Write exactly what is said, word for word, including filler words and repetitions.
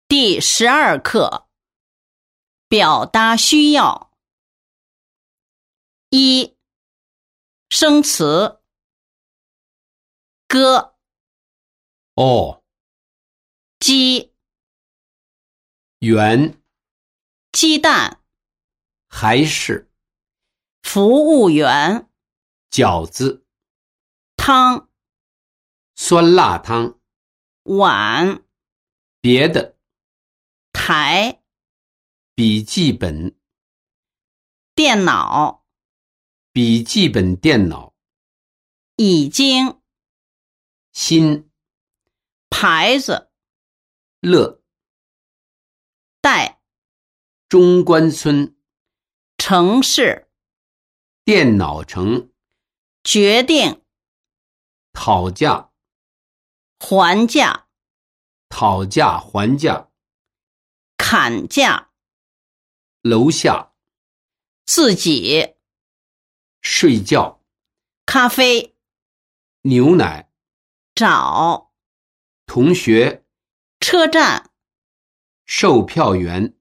第十二课，表达需要。一、生词：歌、 哦， 鸡、 原， 鸡蛋、 还是， 服务员、 饺子， 汤、 酸辣汤， 碗、 别的， 台、 笔记本， 电脑、 笔记本电脑， 已经、 新， 牌子、 乐， 带、 中关村， 城市、 电脑城， 决定、 讨价， 还价、 讨价还价， 砍价、 楼下， 自己、 睡觉， 咖啡、 牛奶， 找、 同学， 车站、 售票员。